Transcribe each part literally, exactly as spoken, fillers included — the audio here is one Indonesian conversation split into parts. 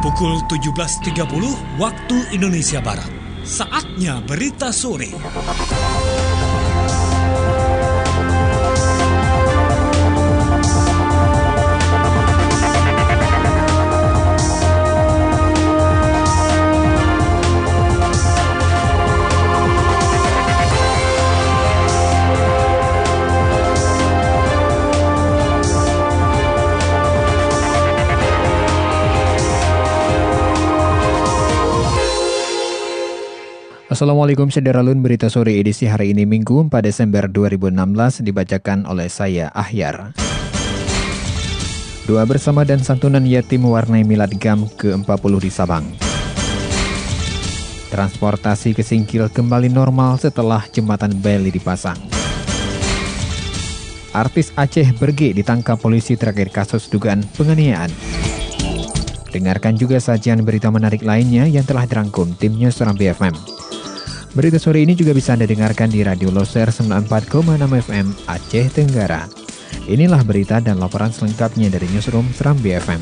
Pukul tujuh belas tiga puluh waktu Indonesia Barat. Saatnya berita sore. Assalamualaikum Sederalun, berita sore edisi hari ini Minggu empat Desember dua ribu enam belas dibacakan oleh saya Ahyar. Doa bersama dan santunan yatim mewarnai milad G A M ke empat puluh di Sabang. Transportasi ke Singkil kembali normal setelah jembatan Bailey dipasang. Artis Aceh Berge ditangkap polisi terkait kasus dugaan penganiayaan. Dengarkan juga sajian berita menarik lainnya yang telah dirangkum tim News Serambi F M. Berita sore ini juga bisa Anda dengarkan di Radio Loser sembilan puluh empat koma enam F M Aceh Tenggara. Inilah berita dan laporan selengkapnya dari Newsroom Serambi F M.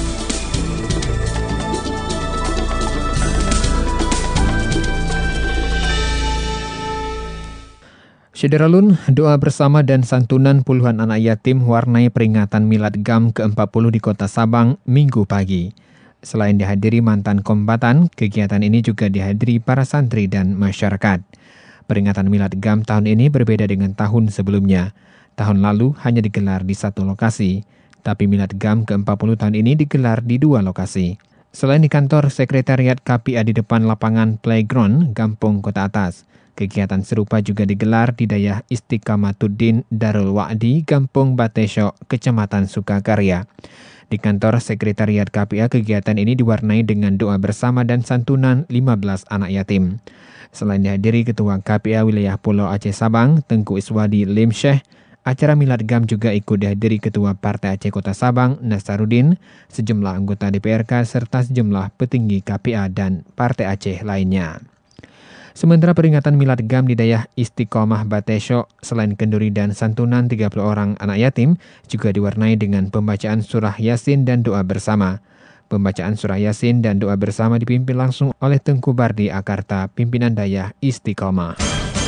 Sederalun, doa bersama dan santunan puluhan anak yatim warnai peringatan milad G A M ke empat puluh di Kota Sabang Minggu pagi. Selain dihadiri mantan kombatan, kegiatan ini juga dihadiri para santri dan masyarakat. Peringatan milad G A M tahun ini berbeda dengan tahun sebelumnya. Tahun lalu hanya digelar di satu lokasi, tapi milad G A M ke empat puluh tahun ini digelar di dua lokasi. Selain di kantor Sekretariat K P A di depan lapangan Playground, Gampung Kota Atas, kegiatan serupa juga digelar di Dayah Istiqamatuddin Darul Wa'di, Gampung Batesok, Kecamatan Sukakarya. Di kantor Sekretariat K P A, kegiatan ini diwarnai dengan doa bersama dan santunan lima belas anak yatim. Selain dihadiri Ketua K P A Wilayah Pulau Aceh Sabang, Tengku Iswadi Lim Syekh, acara milad G A M juga ikut dihadiri Ketua Partai Aceh Kota Sabang, Nasaruddin, sejumlah anggota D P R K, serta sejumlah petinggi K P A dan Partai Aceh lainnya. Sementara peringatan milad G A M di Dayah Istiqomah Batesok, selain kenduri dan santunan tiga puluh orang anak yatim, juga diwarnai dengan pembacaan surah Yasin dan doa bersama. Pembacaan surah Yasin dan doa bersama dipimpin langsung oleh Tengku Bardi Akarta, pimpinan Dayah Istiqomah.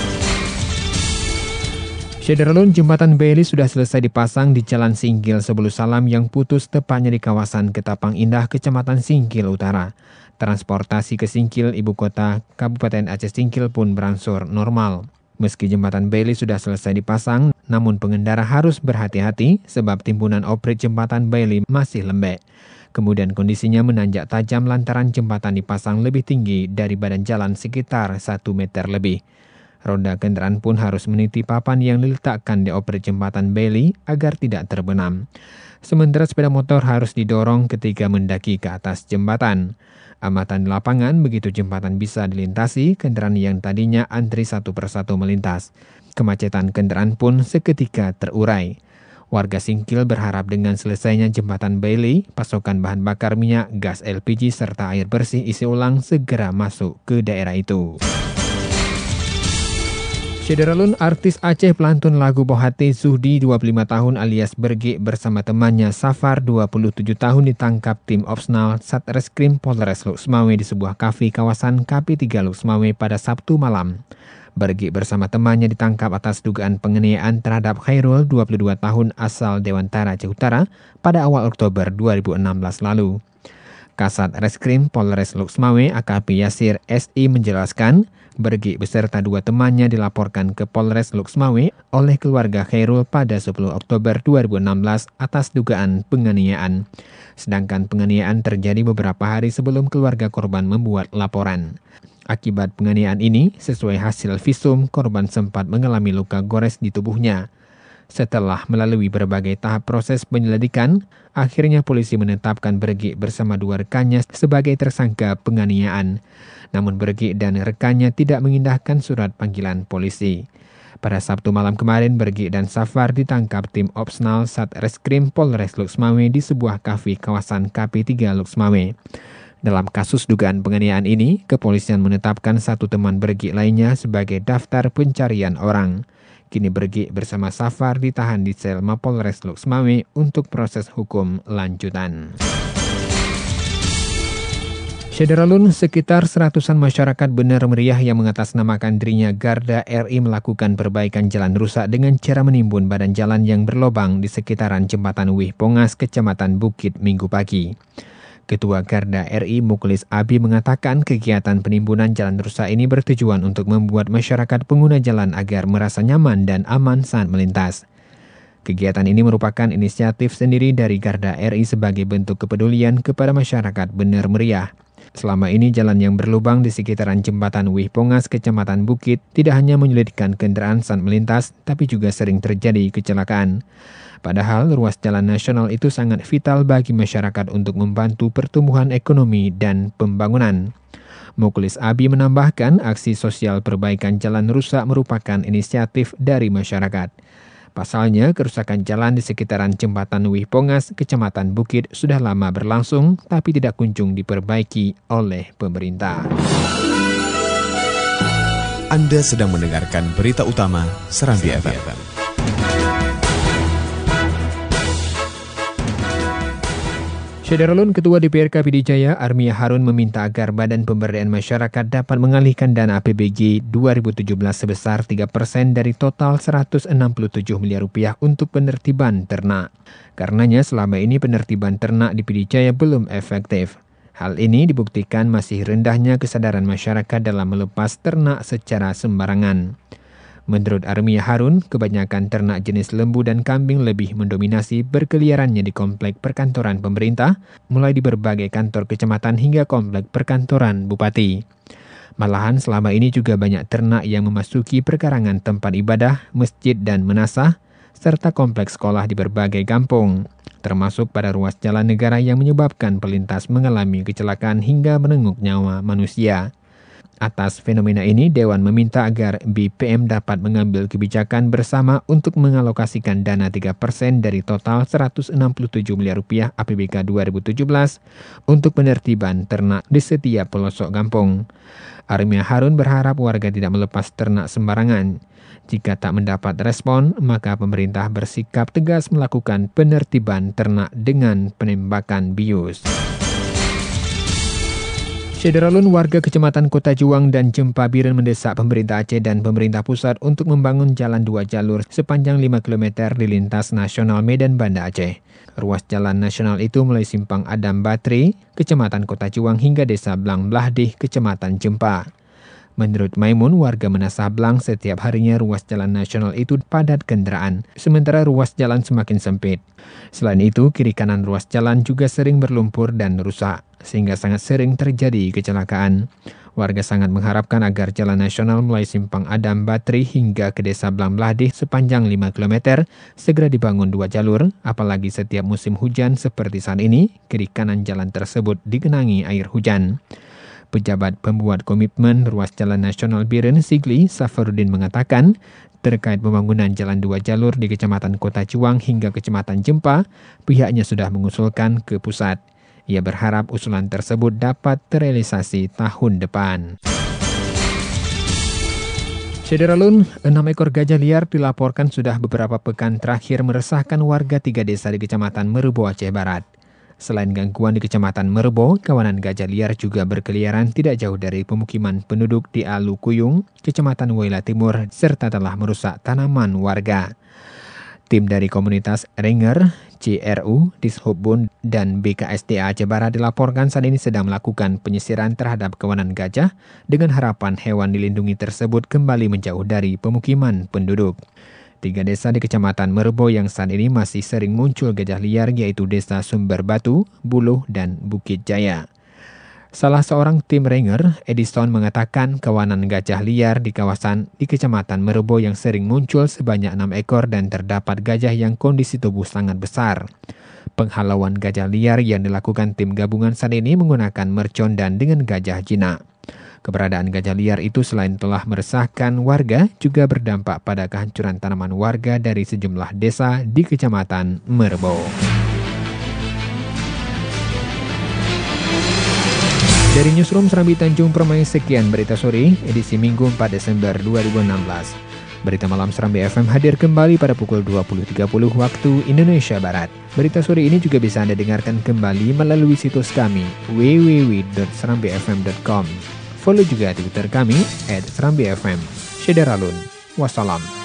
Sederalun, jembatan Bailey sudah selesai dipasang di Jalan Singkil Sebulu Salam yang putus tepatnya di kawasan Ketapang Indah, Kecamatan Singkil Utara. Transportasi ke Singkil, ibu kota Kabupaten Aceh Singkil pun berangsur normal. Meski jembatan Bailey sudah selesai dipasang, namun pengendara harus berhati-hati sebab timbunan oprit jembatan Bailey masih lembek. Kemudian kondisinya menanjak tajam lantaran jembatan dipasang lebih tinggi dari badan jalan sekitar satu meter lebih. Roda kendaraan pun harus meniti papan yang diletakkan di oprit jembatan Bailey agar tidak terbenam. Sementara sepeda motor harus didorong ketika mendaki ke atas jembatan. Amatan di lapangan, begitu jembatan bisa dilintasi, kendaraan yang tadinya antri satu persatu melintas. Kemacetan kendaraan pun seketika terurai. Warga Singkil berharap dengan selesainya jembatan Bailey, pasokan bahan bakar minyak, gas L P G, serta air bersih isi ulang segera masuk ke daerah itu. Sederalun, artis Aceh pelantun lagu Bohate Zuhdi dua puluh lima tahun alias Berge bersama temannya Safar dua puluh tujuh tahun ditangkap tim Opsnal Satreskrim Polres Luxmawe di sebuah kafe kawasan K P tiga Luxmawe pada Sabtu malam. Berge bersama temannya ditangkap atas dugaan penganiayaan terhadap Khairul dua puluh dua tahun asal Dewantara Aceh Utara pada awal Oktober dua ribu enam belas lalu. Kasat Reskrim Polres Luxmawe A K P Yasir S I menjelaskan, Berge beserta dua temannya dilaporkan ke Polres Luxmawe oleh keluarga Khairul pada sepuluh Oktober dua ribu enam belas atas dugaan penganiayaan. Sedangkan penganiayaan terjadi beberapa hari sebelum keluarga korban membuat laporan. Akibat penganiayaan ini, sesuai hasil visum, korban sempat mengalami luka gores di tubuhnya. Setelah melalui berbagai tahap proses penyelidikan, akhirnya polisi menetapkan Berge bersama dua rekannya sebagai tersangka penganiayaan. Namun Berge dan rekannya tidak mengindahkan surat panggilan polisi. Pada Sabtu malam kemarin, Berge dan Safar ditangkap tim Opsnal Satreskrim Polres Luxmawe di sebuah kafe kawasan K P tiga Luxmawe. Dalam kasus dugaan penganiayaan ini, kepolisian menetapkan satu teman Berge lainnya sebagai daftar pencarian orang. Kini Berge bersama Safar ditahan di sel Mapolres Luxmawe untuk proses hukum lanjutan. Syederalun, sekitar seratusan masyarakat Bener Meriah yang mengatasnamakan dirinya Garda R I melakukan perbaikan jalan rusak dengan cara menimbun badan jalan yang berlobang di sekitaran Jembatan Wih Pongas, Kecamatan Bukit, Minggu pagi. Ketua Garda R I Mukhlis Abi mengatakan kegiatan penimbunan jalan rusak ini bertujuan untuk membuat masyarakat pengguna jalan agar merasa nyaman dan aman saat melintas. Kegiatan ini merupakan inisiatif sendiri dari Garda R I sebagai bentuk kepedulian kepada masyarakat Bener Meriah. Selama ini jalan yang berlubang di sekitaran Jembatan Wih Pongas, Kecamatan Bukit tidak hanya menyulitkan kendaraan saat melintas, tapi juga sering terjadi kecelakaan. Padahal ruas jalan nasional itu sangat vital bagi masyarakat untuk membantu pertumbuhan ekonomi dan pembangunan. Mukhlis Abi menambahkan aksi sosial perbaikan jalan rusak merupakan inisiatif dari masyarakat. Pasalnya, kerusakan jalan di sekitaran Jembatan Wih Pongas, Kecamatan Bukit sudah lama berlangsung, tapi tidak kunjung diperbaiki oleh pemerintah. Anda sedang mendengarkan berita utama Serambi F M. Syederalun, Ketua D P R K P D Jaya, Armia Harun meminta agar Badan Pemberdayaan Masyarakat dapat mengalihkan dana A P B G dua ribu tujuh belas sebesar tiga persen dari total seratus enam puluh tujuh miliar rupiah untuk penertiban ternak. Karenanya selama ini penertiban ternak di P D Jaya belum efektif. Hal ini dibuktikan masih rendahnya kesadaran masyarakat dalam melepas ternak secara sembarangan. Menurut Armia Harun, kebanyakan ternak jenis lembu dan kambing lebih mendominasi berkeliarannya di komplek perkantoran pemerintah, mulai di berbagai kantor kecamatan hingga komplek perkantoran bupati. Malahan selama ini juga banyak ternak yang memasuki perkarangan tempat ibadah, masjid dan menasah, serta kompleks sekolah di berbagai kampung, termasuk pada ruas jalan negara yang menyebabkan pelintas mengalami kecelakaan hingga menenguk nyawa manusia. Atas fenomena ini, Dewan meminta agar B P M dapat mengambil kebijakan bersama untuk mengalokasikan dana tiga persen dari total seratus enam puluh tujuh miliar rupiah A P B K dua ribu tujuh belas untuk penertiban ternak di setiap pelosok kampung. Armia Harun berharap warga tidak melepas ternak sembarangan. Jika tak mendapat respon, maka pemerintah bersikap tegas melakukan penertiban ternak dengan penembakan bius. Syederalun, warga Kecamatan Kota Juang dan Jempa Biren mendesak pemerintah Aceh dan pemerintah pusat untuk membangun jalan dua jalur sepanjang lima kilometer di lintas nasional Medan Banda Aceh. Ruas jalan nasional itu mulai Simpang Adam Batri, Kecamatan Kota Juang hingga Desa Blang Blahdih, Kecamatan Jempa. Menurut Maimun, warga Menasah Blang, setiap harinya ruas jalan nasional itu padat kendaraan, sementara ruas jalan semakin sempit. Selain itu, kiri kanan ruas jalan juga sering berlumpur dan rusak, sehingga sangat sering terjadi kecelakaan. Warga sangat mengharapkan agar jalan nasional mulai Simpang Adam Batri hingga ke Desa Blang Blahdih sepanjang lima kilometer segera dibangun dua jalur, apalagi setiap musim hujan seperti saat ini, kiri kanan jalan tersebut digenangi air hujan. Pejabat pembuat komitmen ruas jalan nasional Biren, Sigli Safarudin, mengatakan terkait pembangunan jalan dua jalur di Kecamatan Kota Juang hingga Kecamatan Jempa, pihaknya sudah mengusulkan ke pusat. Ia berharap usulan tersebut dapat terrealisasi tahun depan. Syederalun, enam ekor gajah liar dilaporkan sudah beberapa pekan terakhir meresahkan warga tiga desa di Kecamatan Merubo, Aceh Barat. Selain gangguan di Kecamatan Merubo, kawanan gajah liar juga berkeliaran tidak jauh dari pemukiman penduduk di Alu Kuyung, Kecamatan Waila Timur, serta telah merusak tanaman warga. Tim dari komunitas Renger, C R U, Dishubun, dan B K S D A Aceh Barat dilaporkan saat ini sedang melakukan penyisiran terhadap kawanan gajah dengan harapan hewan dilindungi tersebut kembali menjauh dari pemukiman penduduk. Tiga desa di Kecamatan Merubo yang saat ini masih sering muncul gajah liar yaitu Desa Sumber Batu, Buluh, dan Bukit Jaya. Salah seorang tim Renger, Edison, mengatakan kawanan gajah liar di kawasan di Kecamatan Merubo yang sering muncul sebanyak enam ekor dan terdapat gajah yang kondisi tubuh sangat besar. Penghalauan gajah liar yang dilakukan tim gabungan saat ini menggunakan mercon dan dengan gajah jinak. Keberadaan gajah liar itu selain telah meresahkan warga, juga berdampak pada kehancuran tanaman warga dari sejumlah desa di Kecamatan Merubo. Dari Newsroom Serambi Tanjung Permai, sekian berita sore, edisi Minggu empat Desember dua ribu enam belas. Berita Malam Serambi F M hadir kembali pada pukul dua puluh tiga puluh waktu Indonesia Barat. Berita sore ini juga bisa Anda dengarkan kembali melalui situs kami w w w dot serambi f m dot com. Follow juga Twitter kami at serambi f m. Syederalun. Wassalam.